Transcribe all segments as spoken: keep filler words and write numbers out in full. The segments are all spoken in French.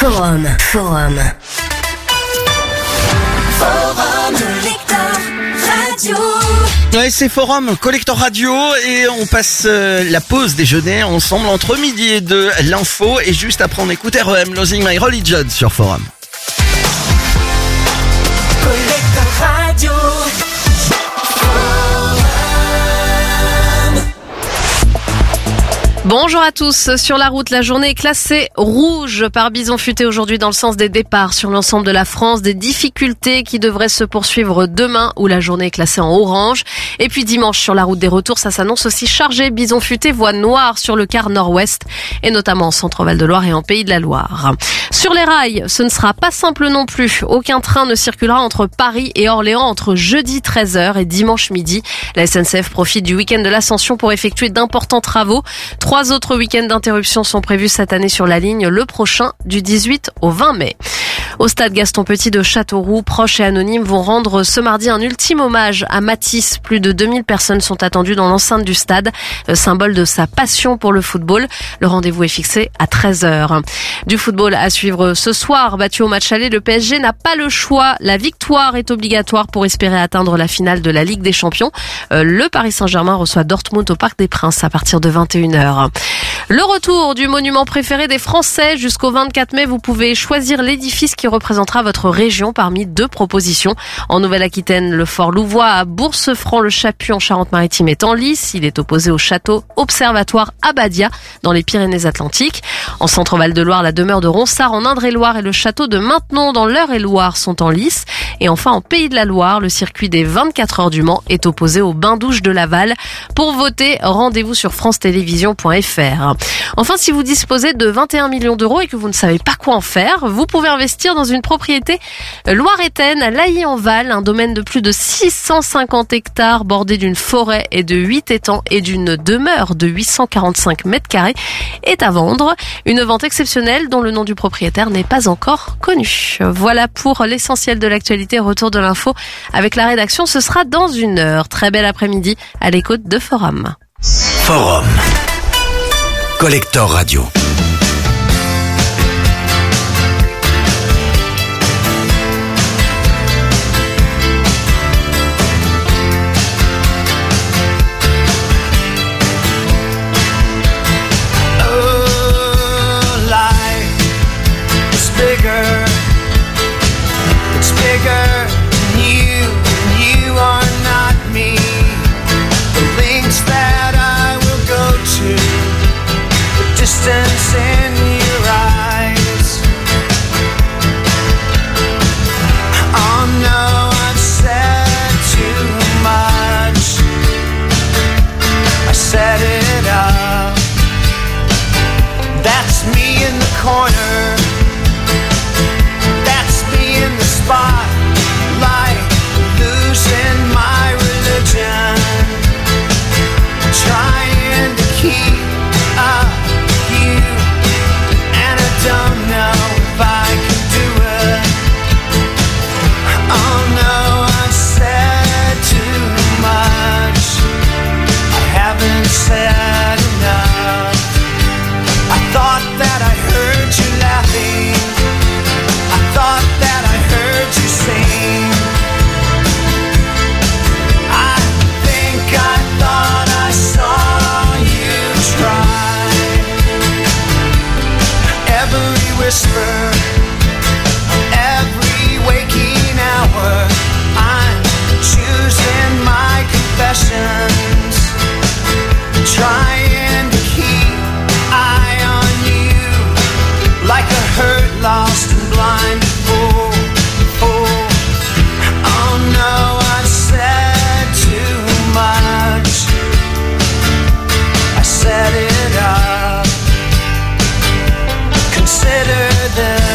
Forum, Forum. Forum Collector Radio. Ouais, c'est Forum Collector Radio et on passe euh, la pause déjeuner ensemble entre midi et deux, l'info, et juste après on écoute R E M, Losing My Religion sur Forum. Collector Radio. Bonjour à tous. Sur la route, la journée est classée rouge par Bison Futé aujourd'hui dans le sens des départs sur l'ensemble de la France. Des difficultés qui devraient se poursuivre demain où la journée est classée en orange. Et puis dimanche sur la route des retours, ça s'annonce aussi chargé. Bison Futé, voie noire sur le quart nord-ouest et notamment en centre-Val de Loire et en Pays de la Loire. Sur les rails, ce ne sera pas simple non plus. Aucun train ne circulera entre Paris et Orléans entre jeudi treize heures et dimanche midi. La S N C F profite du week-end de l'Ascension pour effectuer d'importants travaux. Trois autres week-ends d'interruption sont prévus cette année sur la ligne, le prochain du dix-huit au vingt mai. Au stade Gaston Petit de Châteauroux, proches et anonymes vont rendre ce mardi un ultime hommage à Matisse. Plus de deux mille personnes sont attendues dans l'enceinte du stade, symbole de sa passion pour le football. Le rendez-vous est fixé à treize heures. Du football à suivre ce soir. Battu au match aller, le P S G n'a pas le choix. La victoire est obligatoire pour espérer atteindre la finale de la Ligue des Champions. Le Paris Saint-Germain reçoit Dortmund au Parc des Princes à partir de vingt et une heures. Le retour du monument préféré des Français. Jusqu'au vingt-quatre mai, vous pouvez choisir l'édifice qui représentera votre région parmi deux propositions. En Nouvelle-Aquitaine, le fort Louvois à Bourse-Franc-le-Chapuis en Charente-Maritime est en lice. Il est opposé au château Observatoire Abadia dans les Pyrénées-Atlantiques. En Centre-Val de Loire, la demeure de Ronsard en Indre-et-Loire et le château de Maintenon dans l'Eure-et-Loire sont en lice. Et enfin, en Pays de la Loire, le circuit des vingt-quatre heures du Mans est opposé au bain-douche de Laval. Pour voter, rendez-vous sur france télévisions point f r. Enfin, si vous disposez de vingt et un millions d'euros et que vous ne savez pas quoi en faire, vous pouvez investir dans une propriété loiretaine à Lailly-en-Val, un domaine de plus de six cent cinquante hectares bordé d'une forêt et de huit étangs et d'une demeure de huit cent quarante-cinq mètres carrés est à vendre. Une vente exceptionnelle dont le nom du propriétaire n'est pas encore connu. Voilà pour l'essentiel de l'actualité. Retour de l'info avec la rédaction, ce sera dans une heure. Très bel après-midi à l'écoute de Forum. Forum Collector Radio. Distance in your eyes. Oh no, I've said too much. I set it up. That's me in the corner. That's me in the spotlight, losing my religion, trying to keep up. Don't know if I can do it. Oh no, I've said too much. I haven't said enough. I thought that I heard you laughing. I thought that I heard you sing. I think I thought I saw you try. Every whisper, every waking hour, I'm choosing my confessions, trying to keep eye on you, like a hurt, lost and blind fool. Oh, oh no, I've said too much. I set it up. Consider this.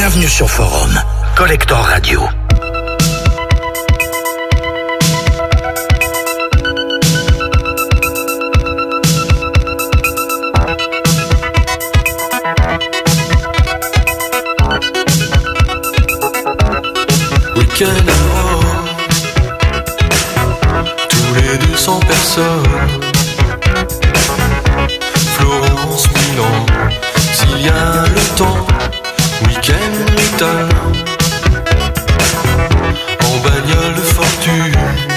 Bienvenue sur Forum, Collector Radio. Week-end à Rome, tous les deux cents personnes. Florence, Milan, s'il y a le temps. Week-end brutal, en bagnole fortune.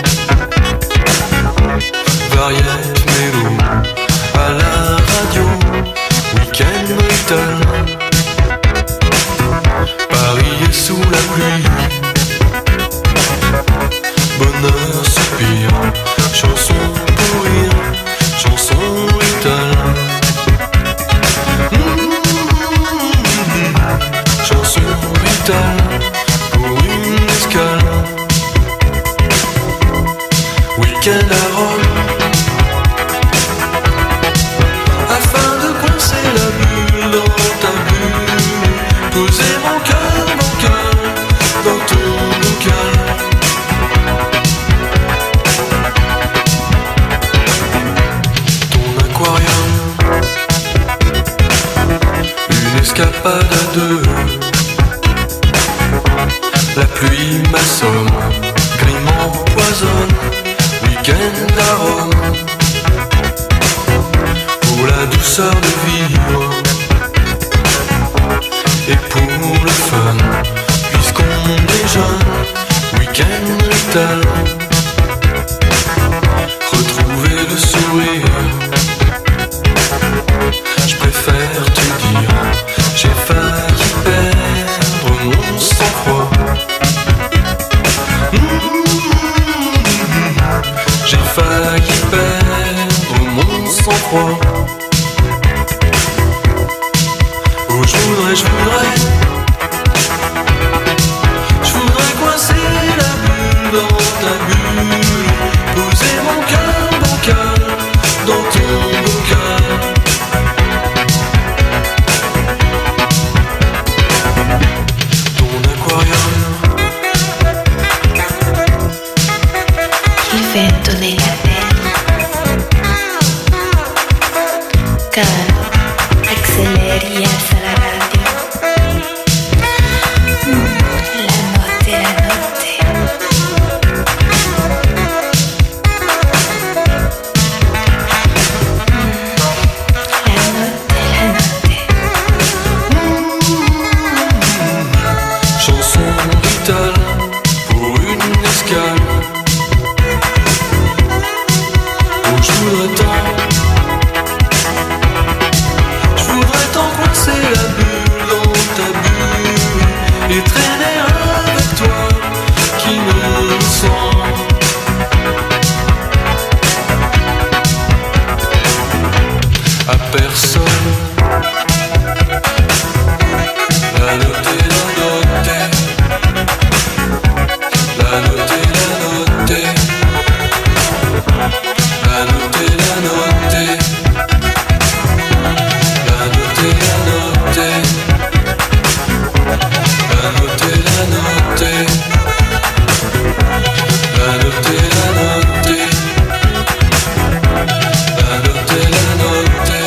Variette, mélo, à la radio. Week-end brutal, Paris est sous la pluie. Bonheur, soupir, chanson pour rire, chanson brutale. Mmh, chanson brutale pour une escale. Week-end à Rome, afin de coincer la bulle dans ta bulle. Poser mon cœur, mon cœur dans ton bocal. Escapade à deux, la pluie m'assomme, grime m'empoisonne. Week-end à Rome, pour la douceur de vivre et pour le fun, puisqu'on est jeune. Week-end brutal, retrouver le sourire. Je préfère te dire, j'ai failli perdre mon sang-froid. Mmh, j'ai failli perdre mon sang-froid. Oh, je voudrais, je voudrais, je voudrais coincer la bulle dans ta bulle. Poser mon cœur, mon cœur dans ton bocal. Il vento nella pelle, caro, acceleri e alza la radio. Mm, la notte, la notte. Mm, la notte, la notte. Mm, chanson brutale pour une escale. Je voudrais tant, je voudrais tant coincer la bulle dans ta bulle et traîner avec toi qui me sent. À personne, la noter, la noter, la noter, la noter. La noter, la noter, la noter, la noter, la noter, la noter, la noter, la noter, la noter, la noter,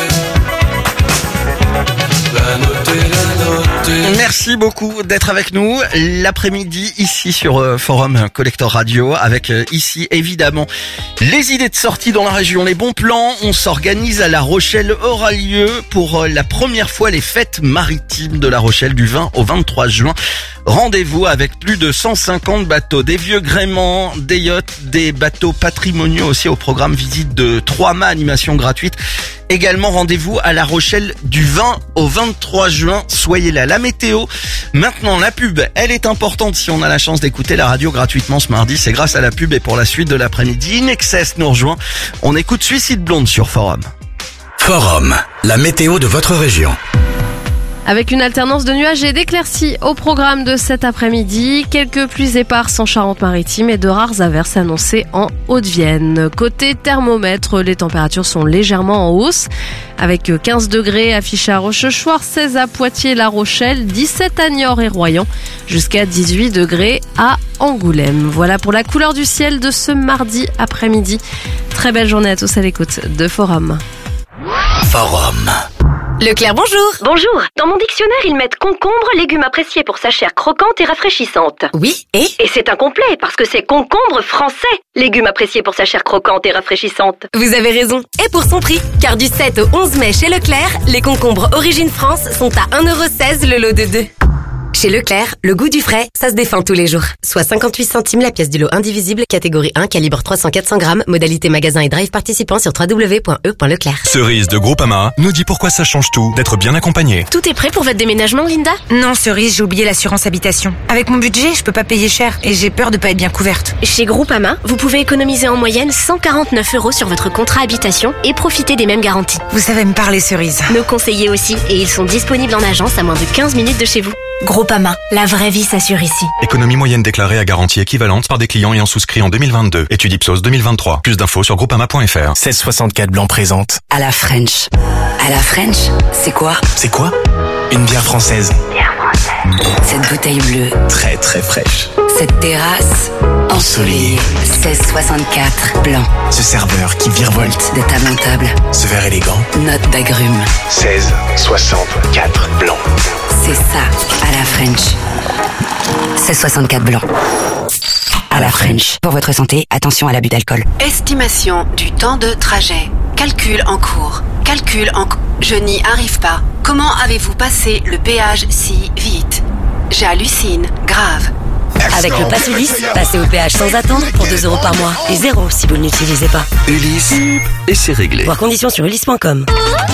la noter, la noter. Merci beaucoup d'être avec nous l'après-midi ici sur euh, Forum Collector Radio avec euh, ici évidemment les idées de sortie dans la région, les bons plans. On s'organise à La Rochelle, aura lieu pour euh, la première fois les fêtes maritimes de La Rochelle du vingt au vingt-trois juin. Rendez-vous avec plus de cent cinquante bateaux, des vieux gréements, des yachts, des bateaux patrimoniaux aussi au programme, visite de trois mâts, animation gratuite. Également rendez-vous à La Rochelle du vingt au vingt-trois juin. Soyez là. La météo. Maintenant, la pub, elle est importante si on a la chance d'écouter la radio gratuitement ce mardi. C'est grâce à la pub et pour la suite de l'après-midi. Inexcess nous rejoint. On écoute Suicide Blonde sur Forum. Forum, la météo de votre région. Avec une alternance de nuages et d'éclaircies au programme de cet après-midi. Quelques pluies éparses en Charente-Maritime et de rares averses annoncées en Haute-Vienne. Côté thermomètre, les températures sont légèrement en hausse. Avec quinze degrés affichés à Rochechouart, seize à Poitiers, La Rochelle, dix-sept à Niort et Royan, jusqu'à dix-huit degrés à Angoulême. Voilà pour la couleur du ciel de ce mardi après-midi. Très belle journée à tous à l'écoute de Forum. Forum. Leclerc, bonjour. Bonjour. Dans mon dictionnaire, ils mettent concombre, légume apprécié pour sa chair croquante et rafraîchissante. Oui, et Et c'est incomplet, parce que c'est concombre français, légume apprécié pour sa chair croquante et rafraîchissante. vous avez raison. Et pour son prix, car du sept au onze mai chez Leclerc, les concombres Origine France sont à un euro seize le lot de deux. Chez Leclerc, le goût du frais, ça se défend tous les jours. Soit cinquante-huit centimes la pièce du lot indivisible, catégorie un, calibre trois cents à quatre cents grammes, modalité magasin et drive participant sur w w w point e point leclerc. Cerise de Groupama nous dit pourquoi ça change tout d'être bien accompagné. Tout est prêt pour votre déménagement, Linda? Non, Cerise, j'ai oublié l'assurance habitation. Avec mon budget, je peux pas payer cher et j'ai peur de pas être bien couverte. Chez Groupama, vous pouvez économiser en moyenne cent quarante-neuf euros sur votre contrat habitation et profiter des mêmes garanties. Vous savez me parler, Cerise. Nos conseillers aussi, et ils sont disponibles en agence à moins de quinze minutes de chez vous. Groupama, la vraie vie s'assure ici. Économie moyenne déclarée à garantie équivalente par des clients ayant souscrit en deux mille vingt-deux. Étude Ipsos deux mille vingt-trois. Plus d'infos sur groupama point f r. seize soixante-quatre Blanc présente. À la French. À la French, c'est quoi? C'est quoi? Une bière française. Bière française. Cette bouteille bleue. Très très fraîche. Cette terrasse ensoleillée. seize soixante-quatre Blanc. Ce serveur qui virevolte. De table en table. Ce verre élégant. Note d'agrumes. seize soixante-quatre Blanc. C'est ça, à la French. seize soixante-quatre Blanc. À la French. Pour votre santé, attention à l'abus d'alcool. Estimation du temps de trajet. Calcul en cours. Calcul en cours. Je n'y arrive pas. Comment avez-vous passé le péage si vite? J'hallucine. Grave. Avec le Pass Ulysse, passez au péage sans attendre pour deux euros par mois. Et zéro si vous ne l'utilisez pas. Ulysse. Et c'est réglé. Voir conditions sur ulysse point com.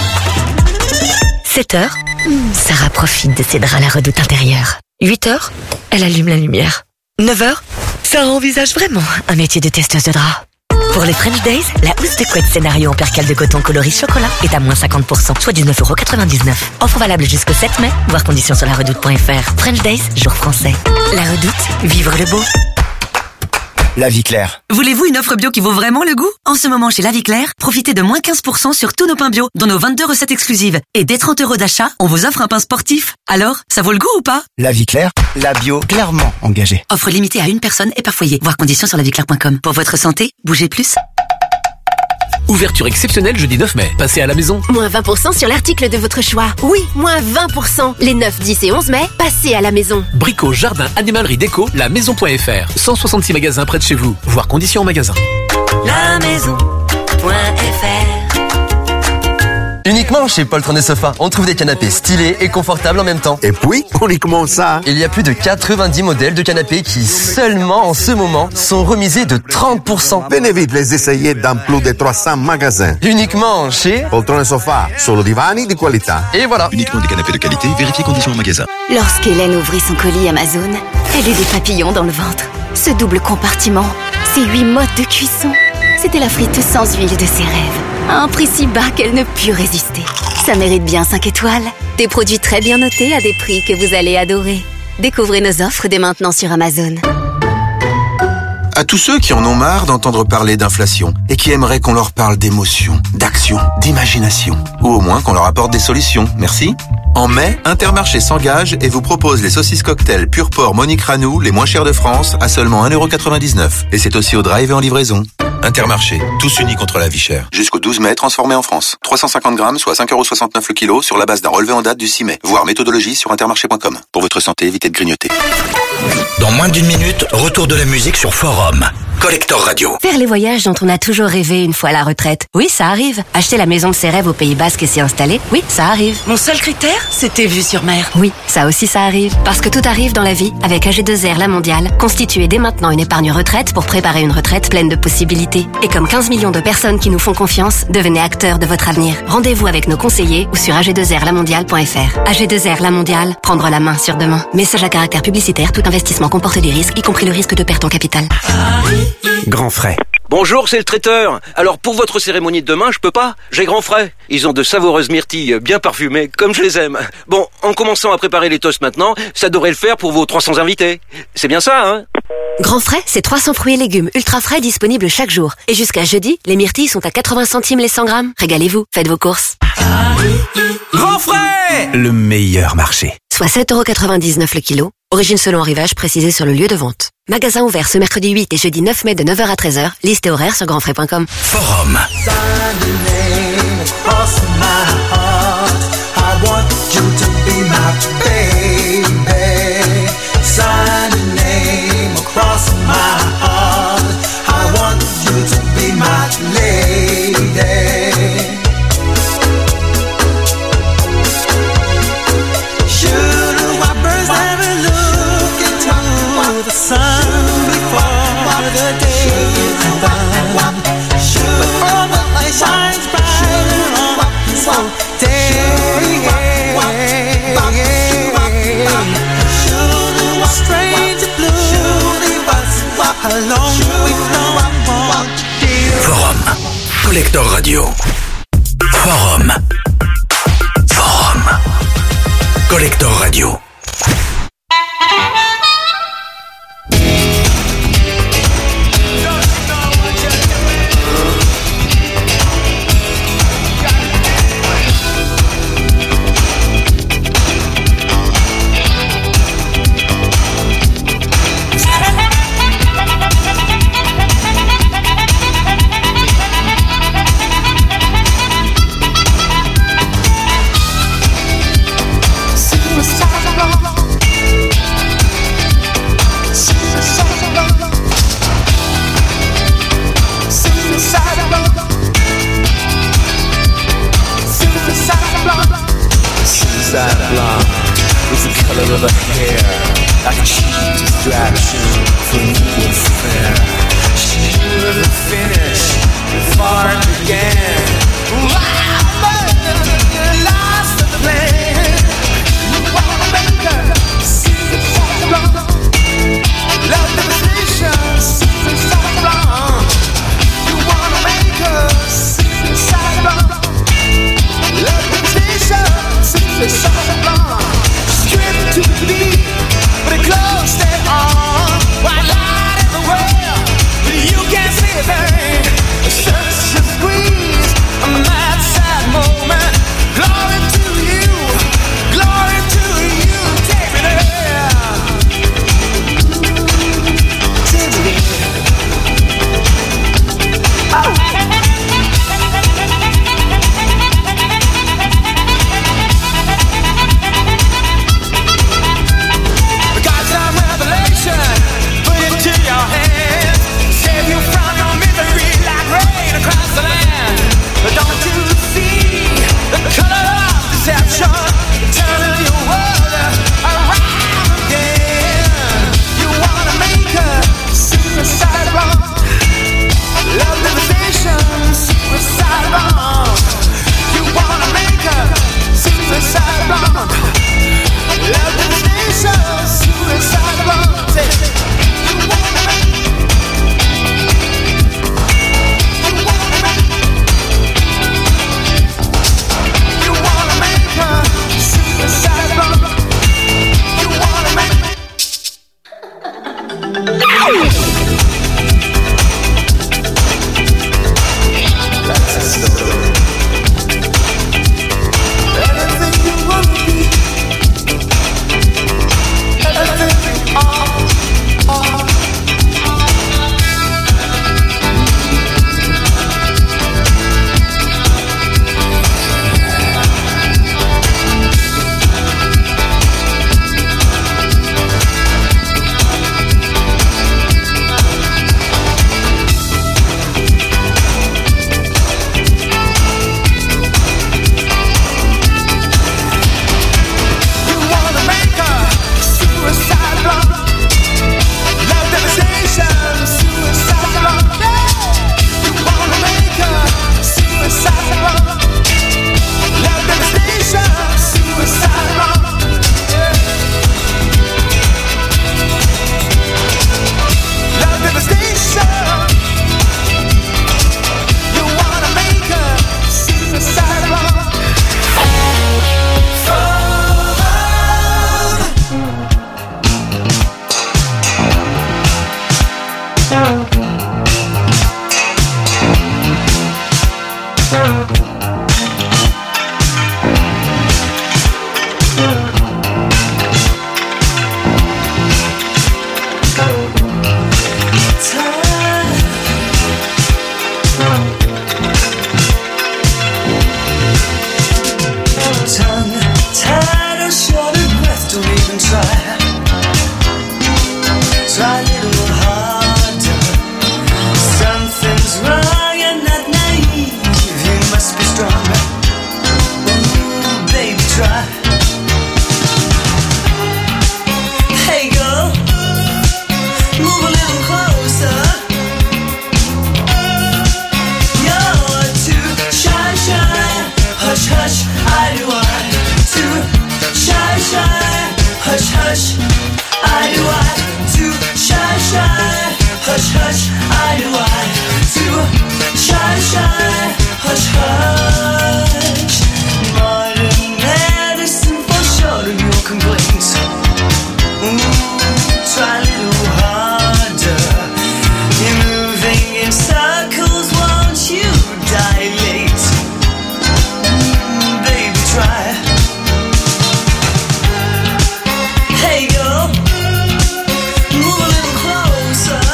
sept heures, Sarah profite de ses draps à la redoute intérieure. huit heures, elle allume la lumière. neuf heures, Sarah envisage vraiment un métier de testeuse de draps. Pour les French Days, la housse de couette scénario en percale de coton coloris chocolat est à moins cinquante pour cent, soit dix-neuf euros quatre-vingt-dix-neuf. Offre valable jusqu'au sept mai, voir conditions sur la redoute point f r. French Days, jour français. La redoute, vivre le beau. La Vie Claire. Voulez-vous une offre bio qui vaut vraiment le goût? En ce moment, chez La Vie Claire, profitez de moins quinze pour cent sur tous nos pains bio, dont nos vingt-deux recettes exclusives. Et dès trente euros d'achat, on vous offre un pain sportif. Alors, ça vaut le goût ou pas? La Vie Claire. La bio clairement engagée. Offre limitée à une personne et par foyer. Voir conditions sur la vie claire point com. Pour votre santé, bougez plus. Ouverture exceptionnelle jeudi neuf mai. Passez à la maison. Moins vingt pour cent sur l'article de votre choix. Oui, moins vingt pour cent. Les neuf, dix et onze mai, passez à la maison. Brico, jardin, animalerie, déco, la maison point f r. cent soixante-six magasins près de chez vous. Voir conditions en magasin. La maison point f r. Uniquement chez Poltron et Sofa, on trouve des canapés stylés et confortables en même temps. Et puis, uniquement ça. Il y a plus de quatre-vingt-dix modèles de canapés qui, seulement en ce moment, sont remisés de trente pour cent. Venez vite les essayer dans plus de trois cents magasins. Uniquement chez Poltron et Sofa, solo divani di qualità. Et voilà. Uniquement des canapés de qualité, vérifiez conditions en magasin. Lorsqu'Hélène ouvrit son colis Amazon, elle eut des papillons dans le ventre. Ce double compartiment, ces huit modes de cuisson, c'était la frite sans huile de ses rêves. À un prix si bas qu'elle ne put résister. Ça mérite bien cinq étoiles. Des produits très bien notés à des prix que vous allez adorer. Découvrez nos offres dès maintenant sur Amazon. À tous ceux qui en ont marre d'entendre parler d'inflation et qui aimeraient qu'on leur parle d'émotion, d'action, d'imagination, ou au moins qu'on leur apporte des solutions, merci. En mai, Intermarché s'engage et vous propose les saucisses cocktail Pur Porc Monique Ranou, les moins chères de France, à seulement un euro quatre-vingt-dix-neuf. Et c'est aussi au drive et en livraison. Intermarché, tous unis contre la vie chère. Jusqu'au douze mai, transformé en France. trois cent cinquante grammes, soit cinq euros soixante-neuf le kilo, sur la base d'un relevé en date du six mai. Voir méthodologie sur intermarché point com. Pour votre santé, évitez de grignoter. Dans moins d'une minute, retour de la musique sur Forum. Collector Radio. Faire les voyages dont on a toujours rêvé une fois à la retraite. Oui, ça arrive. Acheter la maison de ses rêves au Pays Basque et s'y installer. Oui, ça arrive. Mon seul critère, c'était vue sur mer. Oui, ça aussi ça arrive. Parce que tout arrive dans la vie. Avec A G deux R La Mondiale, constituez dès maintenant une épargne retraite pour préparer une retraite pleine de possibilités. Et comme quinze millions de personnes qui nous font confiance, devenez acteurs de votre avenir. Rendez-vous avec nos conseillers ou sur a g deux r la mondiale point f r. A G deux R La Mondiale, prendre la main sur demain. Message à caractère publicitaire, tout investissement comporte des risques, y compris le risque de perte en capital. Grand frais. Bonjour, c'est le traiteur. Alors pour votre cérémonie de demain, je peux pas. J'ai grand frais. Ils ont de savoureuses myrtilles bien parfumées, comme je les aime. Bon, en commençant à préparer les toasts maintenant, ça devrait le faire pour vos trois cents invités. C'est bien ça, hein? Grand frais, c'est trois cents fruits et légumes ultra frais disponibles chaque jour. Et jusqu'à jeudi, les myrtilles sont à quatre-vingts centimes les cent grammes. Régalez-vous, faites vos courses. Grand frais, le meilleur marché. Soit sept euros quatre-vingt-dix-neuf le kilo. Origine selon arrivage précisée sur le lieu de vente. Magasin ouvert ce mercredi huit et jeudi neuf mai de neuf heures à treize heures. Liste et horaire sur grand frais point com. Forum. Forum. Collector Radio. Forum. Forum. Collector Radio. Squeeze hush, I do I to shy shy, hush hush, I do I to shy shy, hush hush. Modern medicine for sure of your complaints. Ooh, try a little harder. You're moving in circles, won't you dilate? Mm, baby, try. Hey girl, move a little closer.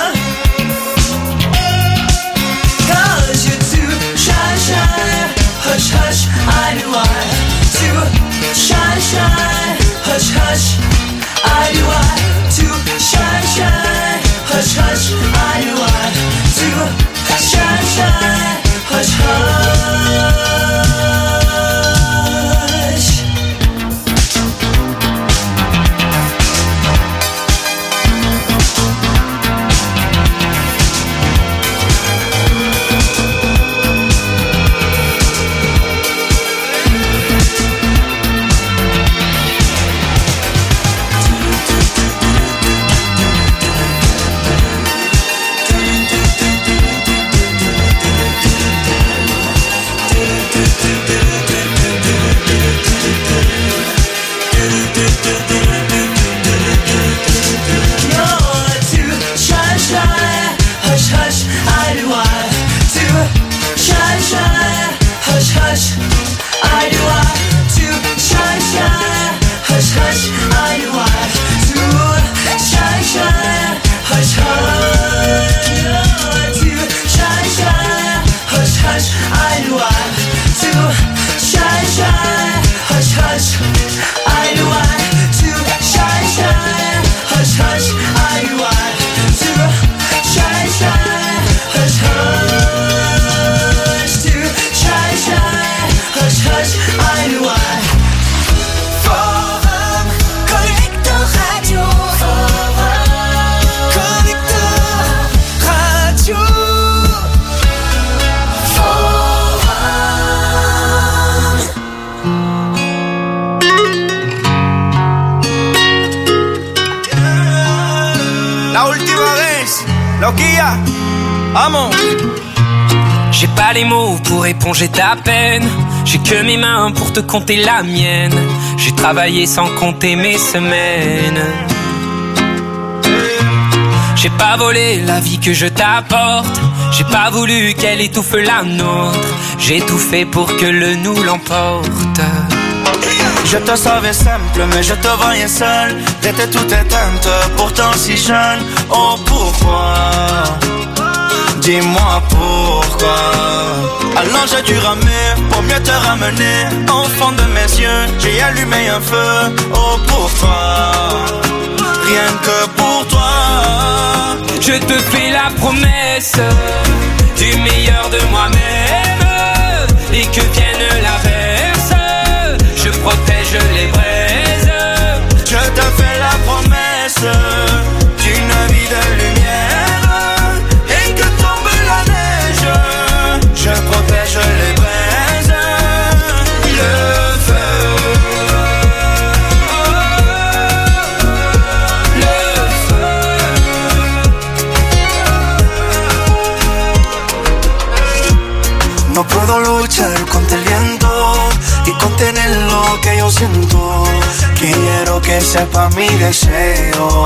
Cause you're too shy, shy. Hush, hush, I do I. Too shy, shy. Hush, hush, I do I. Too shy, shy. Hush, hush, I do I. Too shy, shy. Hush, hush. J'ai pas les mots pour éponger ta peine. J'ai que mes mains pour te compter la mienne. J'ai travaillé sans compter mes semaines. J'ai pas volé la vie que je t'apporte. J'ai pas voulu qu'elle étouffe la nôtre. J'ai tout fait pour que le nous l'emporte. Je te savais simple, mais je te voyais seul. T'étais toute éteinte, pourtant si jeune. Oh pourquoi? Dis-moi pourquoi. Alors j'ai dû ramer pour mieux te ramener. Au fond de mes yeux, j'ai allumé un feu. Oh pour toi, rien que pour toi. Je te fais la promesse du meilleur de moi-même. Et que vienne l'averse, je protège les braises. Je te fais la promesse d'une vie de lumière. Et que tombe la neige, je protège les braises. Le feu, le feu. No puedo luchar contra el viento y contener lo que yo siento. Quiero que sepa mi deseo.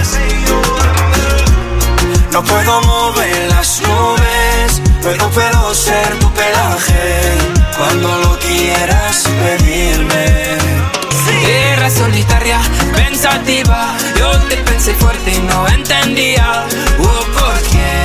No puedo mover las nubes, pero puedo ser tu pelaje cuando lo quieras pedirme. Era solitaria, pensativa. Yo te pensé fuerte y no entendía. Oh, ¿por qué?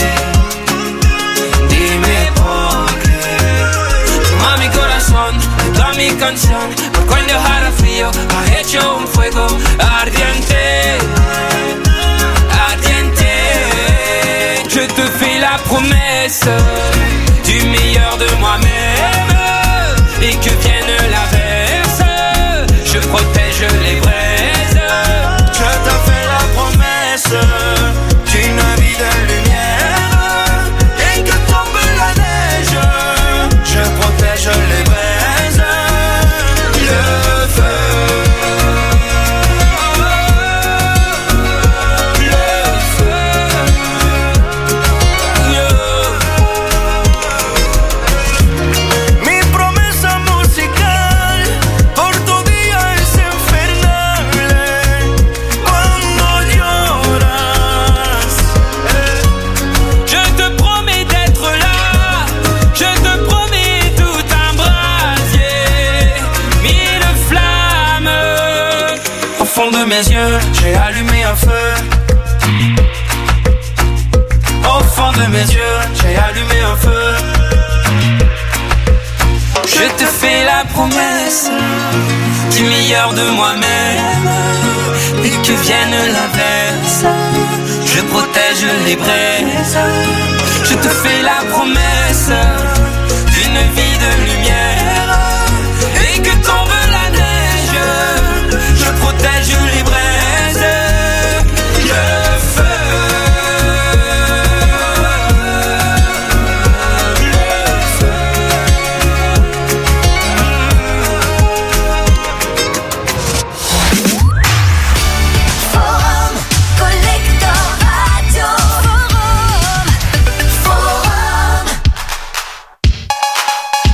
Dime por qué. Toma mi corazón, toda mi canción. Por cuando dejara frío, ha hecho un fuego ardiente. Ardiente. Je te fais la promesse du meilleur de moi-même. Et que vienne l'averse, je protège les braises. Je te fais la promesse d'une vie de lumière. Et que tombe la neige, je protège les braises. Le feu, fond de mes yeux, j'ai allumé un feu. Au fond de mes yeux, j'ai allumé un feu. Je te fais la promesse du meilleur de moi-même. Et que vienne l'inverse, je protège les braises. Je te fais la promesse d'une vie de lumière. Et que tombe la neige, je protège les braises. Le feu, le feu. Forum Collector Radio. Forum, Forum.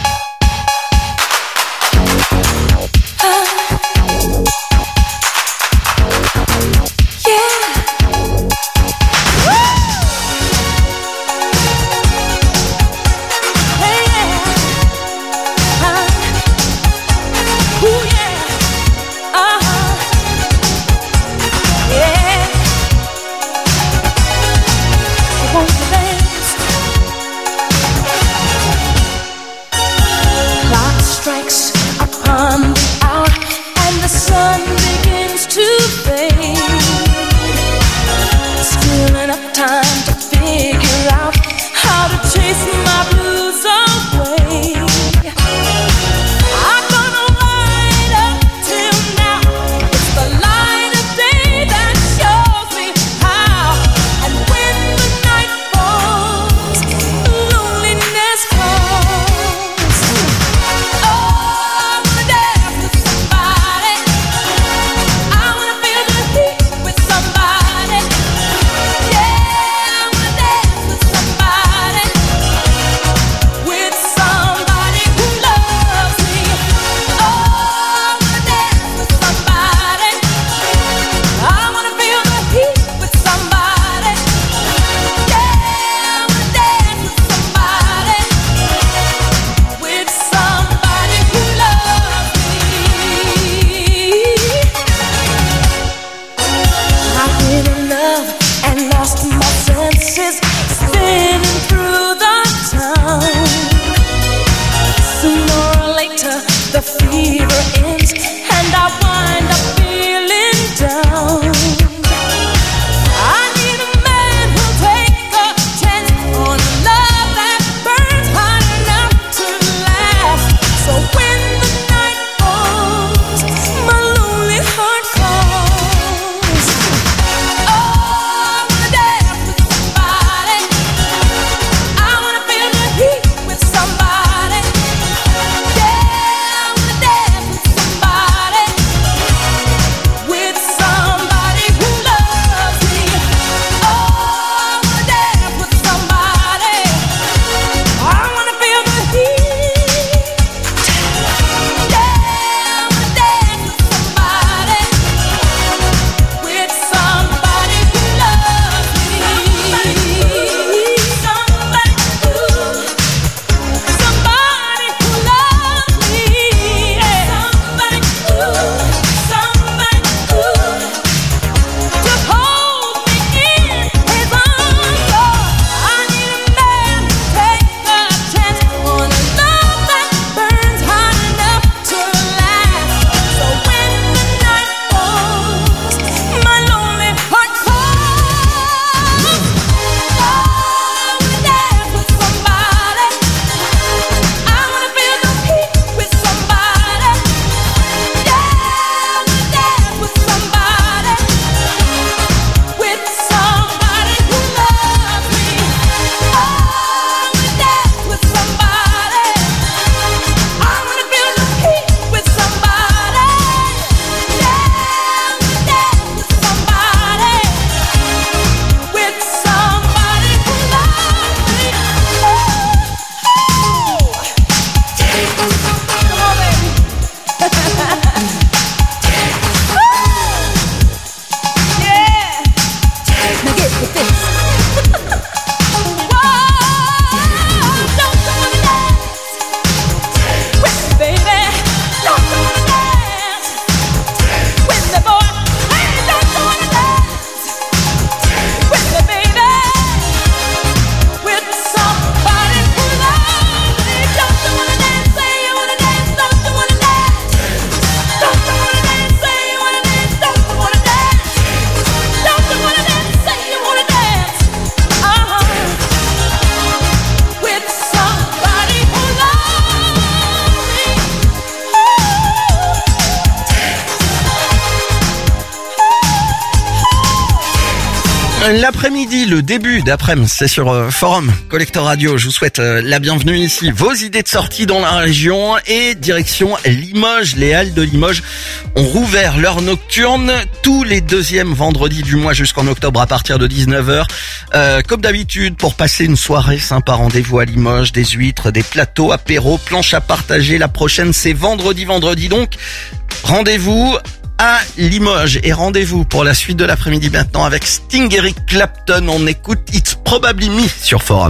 L'après-midi, le début d'après-midi, c'est sur euh, Forum Collector Radio. Je vous souhaite euh, la bienvenue ici. Vos idées de sortie dans la région et direction Limoges. Les halles de Limoges ont rouvert leur nocturne tous les deuxièmes vendredis du mois jusqu'en octobre à partir de dix-neuf heures. Euh, comme d'habitude, pour passer une soirée sympa, rendez-vous à Limoges, des huîtres, des plateaux, apéros, planches à partager. La prochaine, c'est vendredi, vendredi donc. Rendez-vous à Limoges et rendez-vous pour la suite de l'après-midi maintenant avec Sting, Eric Clapton. On écoute It's Probably Me sur Forum.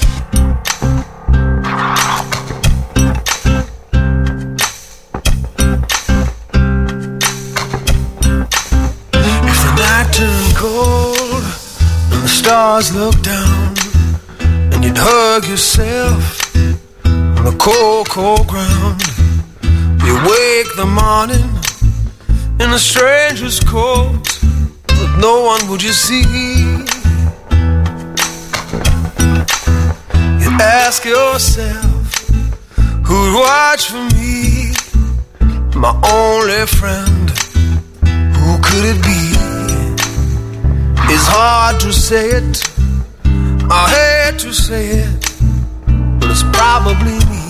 If the night turned cold and the stars look down and you'd hug yourself on the cold, cold ground, you wake the morning in a stranger's coat, but no one would you see. You ask yourself, who'd watch for me? My only friend, who could it be? It's hard to say it, I hate to say it, but it's probably me.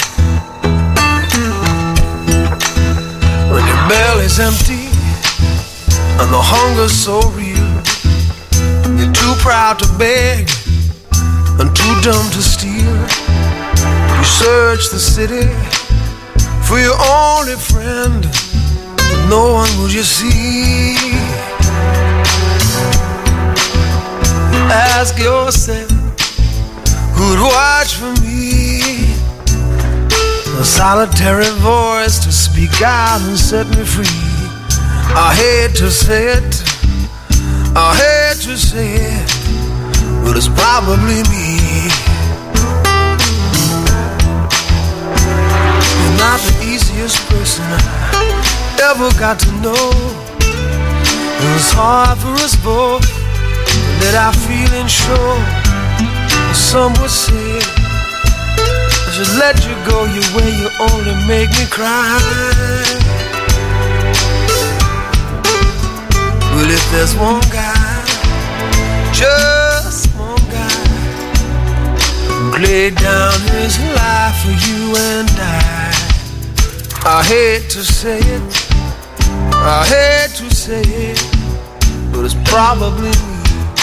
When your belly's empty and the hunger's so real, you're too proud to beg and too dumb to steal. You search the city for your only friend, but no one will you see. Ask yourself, who'd watch for me? A solitary voice to speak out and set me free. I hate to say it, I hate to say it, but it's probably me. You're not the easiest person I ever got to know. It was hard for us both to let our feelings show. Some would say I should let you go your way, you only make me cry. Well, if there's one guy, just one guy, who laid down his life for you and I, I hate to say it, I hate to say it, but it's probably me.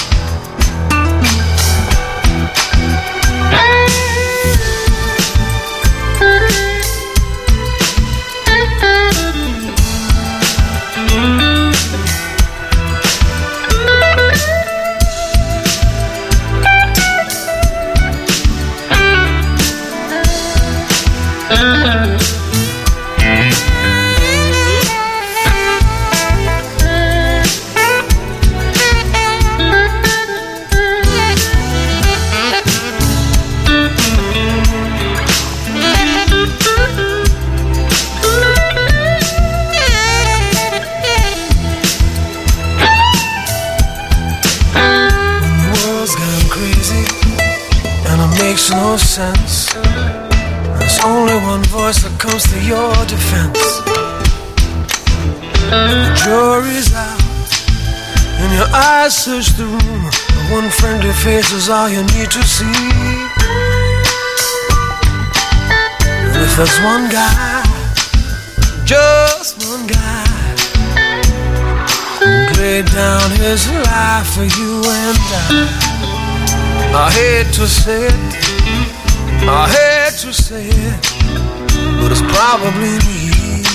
No sense. There's only one voice that comes to your defense. The jury's out and your eyes search the room. The one friendly face is all you need to see. And if there's one guy, just one guy, who laid down his life for you and I, I hate to say it, I hate to say it, but it's probably me.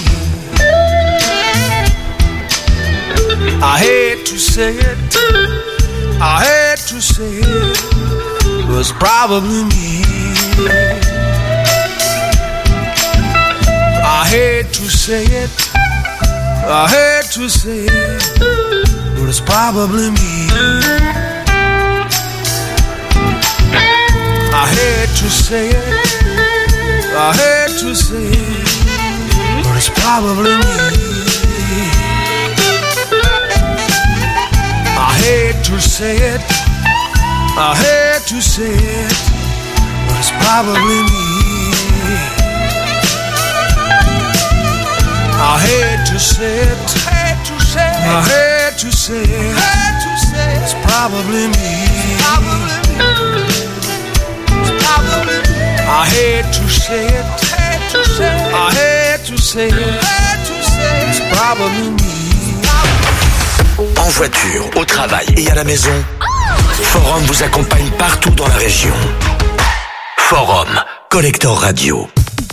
I hate to say it, I hate to say it, but it's probably me. I hate to say it, I hate to say it, but it's probably me. I hate to say it, I hate to say it, but it's probably me. I hate to say it, I hate to say it, but it's probably me. I hate to say it, I hate to say it, I hate to say it, it's probably probably me. I hate to say it, I hate to say it, it's probably me. En voiture, au travail et à la maison, Forum vous accompagne partout dans la région. Forum, Collector Radio.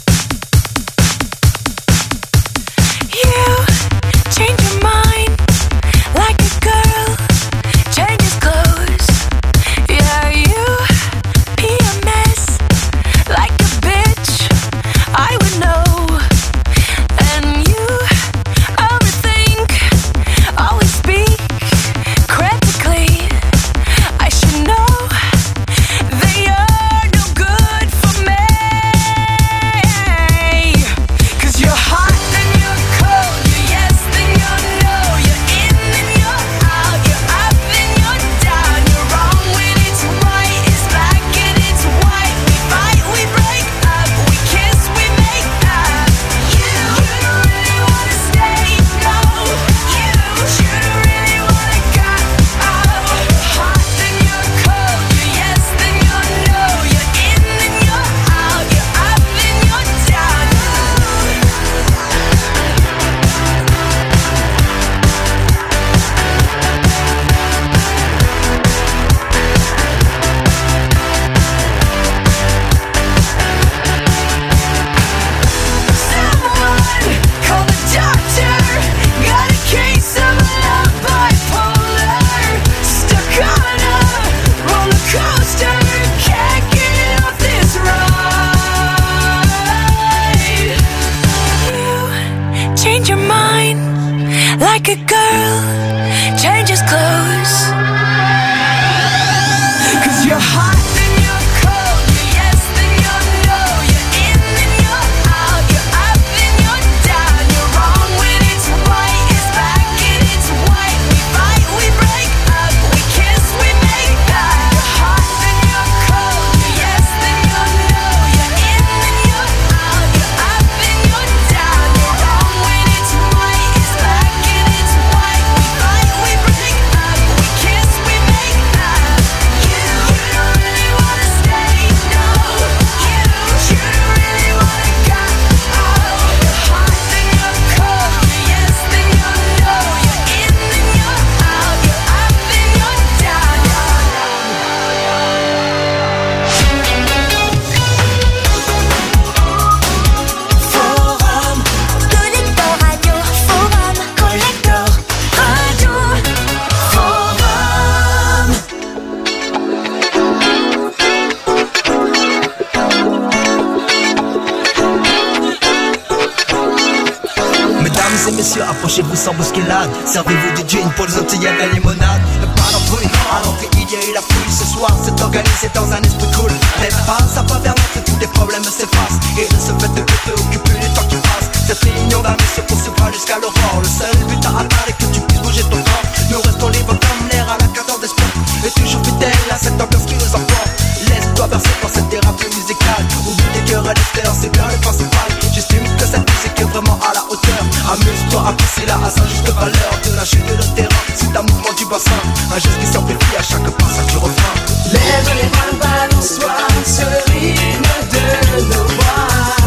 Approchez-vous sans bousculade. Servez-vous du gin pour les autres, il y a de la limonade. Pas d'embrouille, à l'entrée il y a eu la fouille. Ce soir c'est organisé dans un esprit cool. Mais pas, ça va vers notre tous les problèmes s'effacent. Et de ce fait de te occuper du temps qui passe. Cette réunion d'amis se poursuivra jusqu'à l'aurore. Le seul but à atteindre est que tu puisses bouger ton corps. Nous restons libres comme l'air à la cadence d'espoir. Et toujours fidèles à cette ambiance qui nous emporte. Laisse-toi bercer par cette thérapie musicale. Oublie tes cœurs à l'extérieur, c'est bien le principal. J'estime que cette musique est vraiment à la hauteur. Amuse-toi, apprécie-la à sa juste valeur. De la chute de le terrain, c'est un mouvement du bassin. Un geste qui s'amplifie à chaque passage du refrain. Lève les mains, balance-toi sur le rythme de nos voix.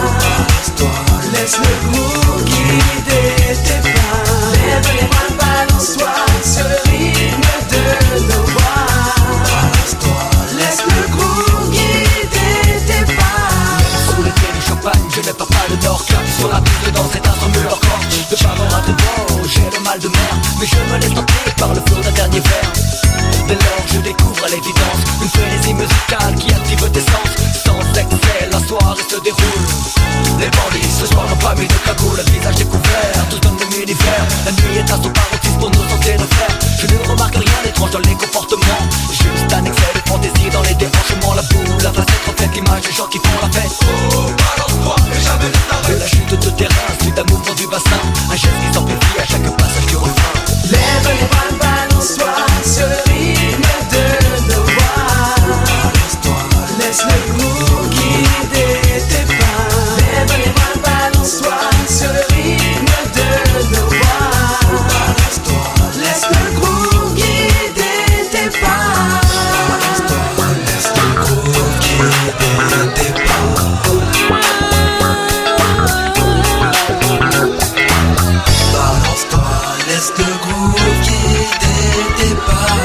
Laisse le groove guider tes pas. Lève les mains, balance-toi sur le rythme de nos voix. Laisse le groove guider tes pas. Sous l'été du champagne, je n'ai pas pas de nord. Cap sur la piste dans cet instrument leur corps. De faveur à devant, j'ai le mal de mer. Mais je me laisse tenter par le flot d'un dernier verre. Dès lors je découvre à l'évidence une frénésie musicale qui active tes sens. Sans excès, la soirée se déroule. Les bandits ce soir n'ont pas mis de cagoule. Le visage découvert, tous dans le même univers. La nuit est à son paroxysme pour nous sentir nos frères. Je ne remarque rien d'étrange dans les comportements. Juste un excès de fantaisie dans les déhanchements. La boule, la facette reflète l'image des gens qui font la fête. Oh, balance-toi et jamais ne t'arrête. De la chute de terrain, suite à mouvement du bassin. Un geste qui s'amplifie à chaque passage du refrain. Lève les bras, balance-toi sur le rythme de nos voix. Laisse le groove guider tes pas. Lève les bras, balance-toi sur le rythme de nos voix. Laisse le groove guider tes pas. groove guider tes pas.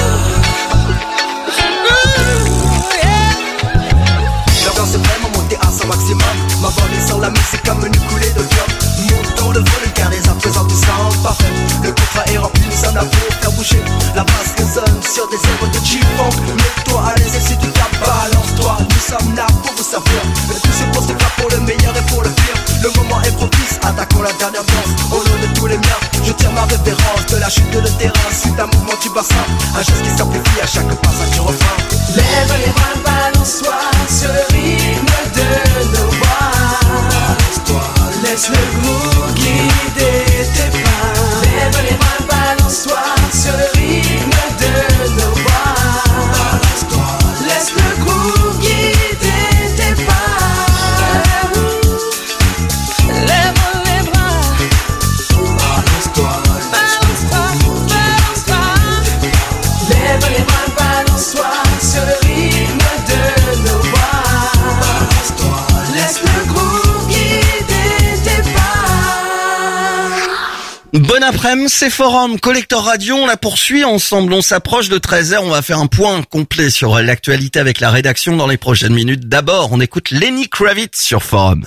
L'ambiance est vraiment montée à son maximum. Ma volée sur la musique comme une coulée de diop. Montons le volume car les à présent tout semble parfait. Le contrat est rempli, nous sommes là pour faire bouger. La basse résonne sur des œuvres de G-Funk. Mets-toi à l'aise et si tu tapes, balance-toi. Nous sommes là pour vous servir. Le tout c'est pour ce cas, pour le meilleur et pour le pire. Le moment est propice, attaquons la dernière danse. Au nom de tous les miens, je tire ma révérence. De la chute de terrain, suite à un mouvement du bassin. Un geste qui s'amplifie à chaque passage du refrain. Lève les bras, balance-toi sur le rythme de nos voix. Balance-toi, laisse le groove guider tes pas. Lève les bras, balance-toi sur le rythme de nos voix. Balance-toi, laisse le groove guider tes pas. Lève les bras, balance-toi, balance-toi, balance-toi. Lève les bras, balance-toi sur le rythme de nos voix. Balance-toi, laisse le groove guider tes pas. Bon après-midi, c'est Forum Collector Radio, on la poursuit ensemble, on s'approche de treize heures, on va faire un point complet sur l'actualité avec la rédaction dans les prochaines minutes. D'abord, on écoute Lenny Kravitz sur Forum.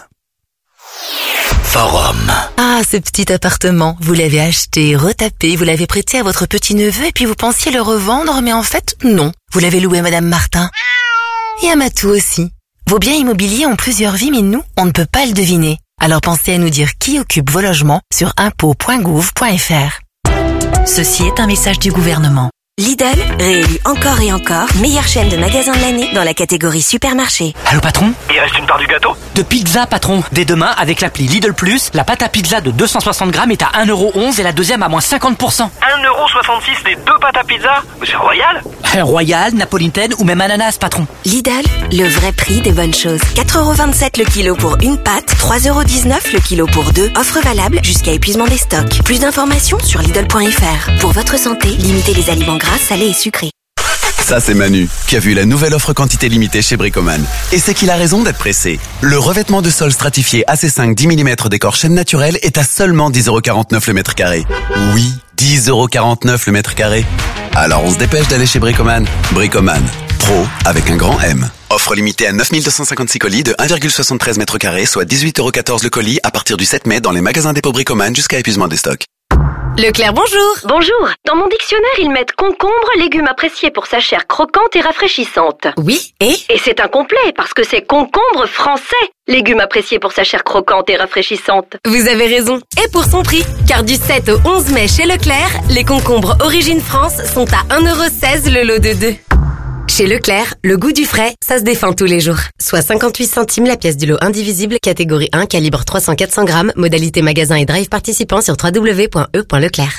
Forum. Ah, ce petit appartement, vous l'avez acheté, retapé, vous l'avez prêté à votre petit-neveu et puis vous pensiez le revendre, mais en fait, non. Vous l'avez loué à Madame Martin. Et à Matou aussi. Vos biens immobiliers ont plusieurs vies, mais nous, on ne peut pas le deviner. Alors pensez à nous dire qui occupe vos logements sur impôts point gouv point fr. Ceci est un message du gouvernement. Lidl, réélu encore et encore, meilleure chaîne de magasins de l'année dans la catégorie supermarché. Allô patron? Il reste une part du gâteau? De pizza patron. Dès demain, avec l'appli Lidl Plus, la pâte à pizza de deux cent soixante grammes est à un euro onze et la deuxième à moins cinquante pour cent. un euro soixante-six les deux pâtes à pizza? Mais c'est royal. Royal, napolitaine ou même ananas patron. Lidl, le vrai prix des bonnes choses. quatre euros vingt-sept le kilo pour une pâte, trois euros dix-neuf le kilo pour deux. Offre valable jusqu'à épuisement des stocks. Plus d'informations sur Lidl point fr. Pour votre santé, limitez les aliments gras, salés et sucrés. Ça c'est Manu, qui a vu la nouvelle offre quantité limitée chez Bricoman. Et c'est qu'il a raison d'être pressé. Le revêtement de sol stratifié A C cinq dix millimètres décor chaîne naturelle est à seulement dix euros quarante-neuf le mètre carré. Oui, dix euros quarante-neuf le mètre carré. Alors on se dépêche d'aller chez Bricoman. Bricoman, pro avec un grand M. Offre limitée à neuf mille deux cent cinquante-six colis de un virgule soixante-treize mètres carrés, soit dix-huit euros quatorze le colis à partir du sept mai dans les magasins dépôt Bricoman jusqu'à épuisement des stocks. Leclerc, bonjour. Bonjour. Dans mon dictionnaire, ils mettent concombre, légume apprécié pour sa chair croquante et rafraîchissante. Oui, et Et c'est incomplet parce que c'est concombre français, légume apprécié pour sa chair croquante et rafraîchissante. vous avez raison. Et pour son prix, car du sept au onze mai chez Leclerc, les concombres Origine France sont à un euro seize le lot de deux. Chez Leclerc, le goût du frais, ça se défend tous les jours. Soit cinquante-huit centimes la pièce du lot indivisible, catégorie un, calibre trois cents à quatre cents grammes, modalité magasin et drive participant sur w w w point e point leclerc.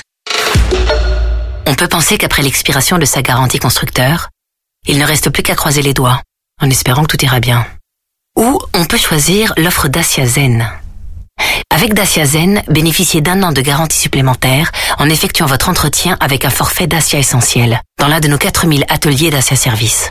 On peut penser qu'après l'expiration de sa garantie constructeur, il ne reste plus qu'à croiser les doigts, en espérant que tout ira bien. Ou on peut choisir l'offre Dacia Zen. Avec Dacia Zen, bénéficiez d'un an de garantie supplémentaire en effectuant votre entretien avec un forfait Dacia Essentiel dans l'un de nos quatre mille ateliers Dacia Service.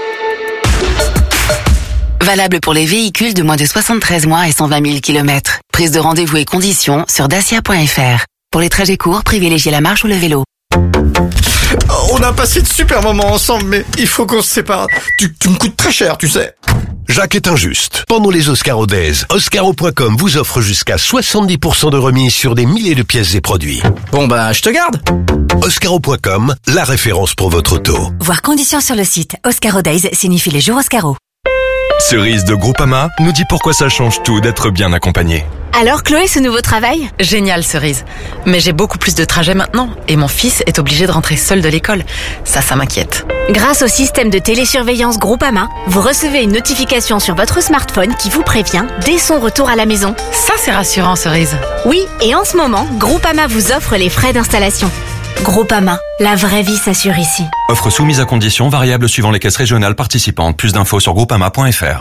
Valable pour les véhicules de moins de soixante-treize mois et cent vingt mille kilomètres. Prise de rendez-vous et conditions sur dacia point fr. Pour les trajets courts, privilégiez la marche ou le vélo. On a passé de super moments ensemble, mais il faut qu'on se sépare. Tu, tu me coûtes très cher, tu sais. Jacques est injuste. Pendant les Oscaro Days, Oscaro point com vous offre jusqu'à soixante-dix pour cent de remise sur des milliers de pièces et produits. Bon bah, je te garde. Oscaro point com, la référence pour votre auto. Voir conditions sur le site. Oscaro Days signifie les jours Oscaro. Cerise de Groupama nous dit pourquoi ça change tout d'être bien accompagné. Alors Chloé, ce nouveau travail? Génial, Cerise. Mais j'ai beaucoup plus de trajets maintenant et mon fils est obligé de rentrer seul de l'école. Ça, ça m'inquiète. Grâce au système de télésurveillance Groupama, vous recevez une notification sur votre smartphone qui vous prévient dès son retour à la maison. Ça, c'est rassurant, Cerise. Oui, et en ce moment, Groupama vous offre les frais d'installation. Groupama, la vraie vie s'assure ici. Offre soumise à conditions variables suivant les caisses régionales participantes. Plus d'infos sur groupama point fr.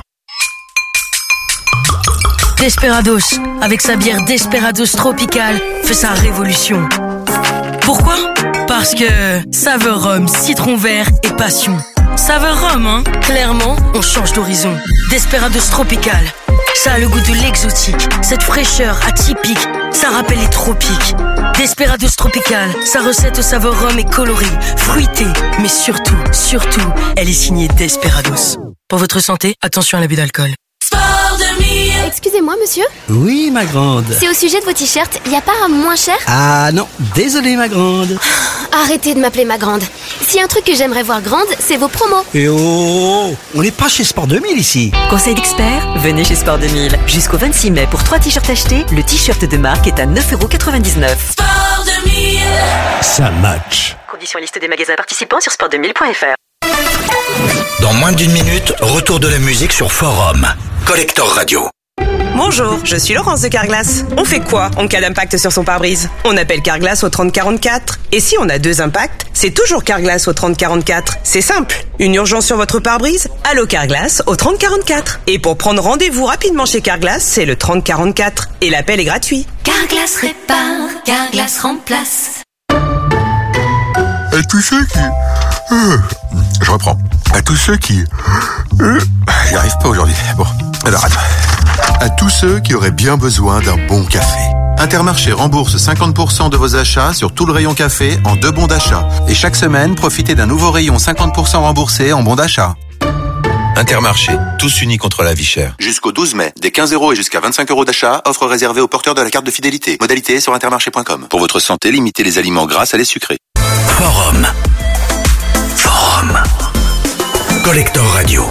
Desperados, avec sa bière Desperados Tropical, fait sa révolution. Pourquoi? Parce que saveur rhum, citron vert et passion. Saveur rhum, hein? Clairement, on change d'horizon. Desperados Tropical. Ça a le goût de l'exotique, cette fraîcheur atypique, ça rappelle les tropiques. Desperados Tropical, sa recette aux saveurs rhum et colorée, fruitée, mais surtout, surtout, elle est signée Desperados. Pour votre santé, attention à l'abus d'alcool. Excusez-moi, monsieur. Oui, ma grande. C'est au sujet de vos t-shirts, y a pas un moins cher? Ah non, désolé, ma grande. Arrêtez de m'appeler ma grande. S'il y a un truc que j'aimerais voir grande, c'est vos promos. Et oh, on n'est pas chez Sport deux mille ici. Conseil d'expert, venez chez Sport deux mille. Jusqu'au vingt-six mai, pour trois t-shirts achetés, le t-shirt de marque est à neuf euros quatre-vingt-dix-neuf. Sport deux mille. Ça match. Conditions et liste des magasins participants sur sport deux mille point f r. Dans moins d'une minute, retour de la musique sur Forum. Collector Radio. Bonjour, je suis Laurence de Carglass. On fait quoi en cas d'impact sur son pare-brise? On appelle Carglass au trente quarante-quatre. Et si on a deux impacts, c'est toujours Carglass au trente quarante-quatre. C'est simple. Une urgence sur votre pare-brise? Allô Carglass au trente quarante-quatre. Et pour prendre rendez-vous rapidement chez Carglass, c'est le trente quarante-quatre. Et l'appel est gratuit. Carglass répare, Carglass remplace. À tous ceux qui... Euh, je reprends. À tous ceux qui... Euh, j'y arrive pas aujourd'hui. Bon, alors attends. À tous ceux qui auraient bien besoin d'un bon café. Intermarché rembourse cinquante pour cent de vos achats sur tout le rayon café en deux bons d'achat. Et chaque semaine, profitez d'un nouveau rayon cinquante pour cent remboursé en bons d'achat. Intermarché, tous unis contre la vie chère. Jusqu'au douze mai, des quinze euros et jusqu'à vingt-cinq euros d'achat, offre réservée aux porteurs de la carte de fidélité. Modalité sur intermarché point com. Pour votre santé, limitez les aliments gras à les sucrés. Forum. Forum. Collector Radio.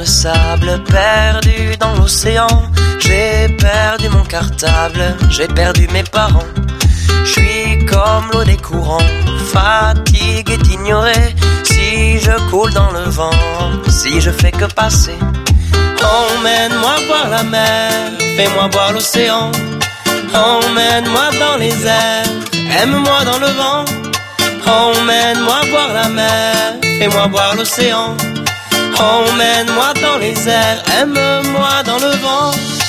de sable perdu dans l'océan. J'ai perdu mon cartable, j'ai perdu mes parents. Je suis comme l'eau des courants, fatigué d'ignorer. Si je coule dans le vent, si je fais que passer. Emmène-moi voir la mer, fais-moi voir l'océan. Emmène-moi dans les airs, aime-moi dans le vent. Emmène-moi voir la mer, fais-moi voir l'océan. Emmène-moi dans les airs, aime-moi dans le vent.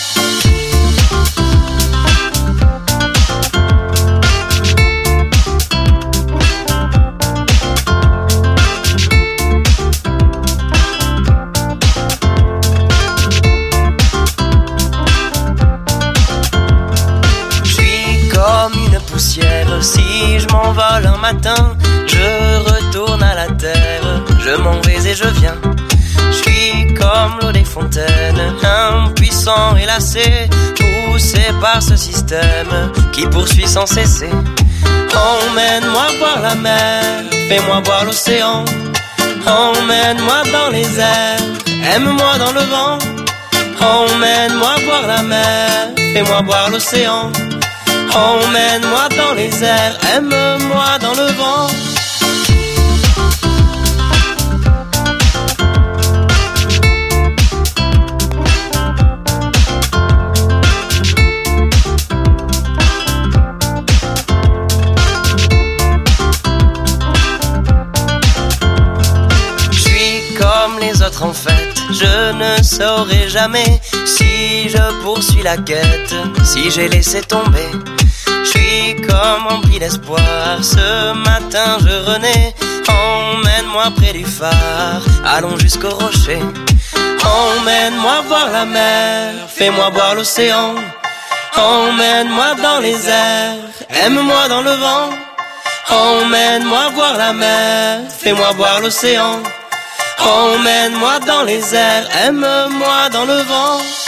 Si je m'envole un matin, je retourne à la terre. Je m'en vais et je viens. Je suis comme l'eau des fontaines, impuissant et lassé, poussé par ce système qui poursuit sans cesser. Emmène-moi voir la mer, fais-moi voir l'océan. Emmène-moi dans les airs, aime-moi dans le vent. Emmène-moi voir la mer, fais-moi voir l'océan. Emmène-moi dans les airs, aime-moi dans le vent. Je suis comme les autres en fait, je ne saurai jamais si je poursuis la quête, si j'ai laissé tomber. Je suis comme rempli d'espoir, ce matin je renais. Emmène-moi près du phare, allons jusqu'au rocher. Emmène-moi voir la mer, fais-moi voir l'océan. Emmène-moi dans les airs, aime-moi dans le vent. Emmène-moi voir la mer, fais-moi voir l'océan. Emmène-moi dans les airs, aime-moi dans le vent.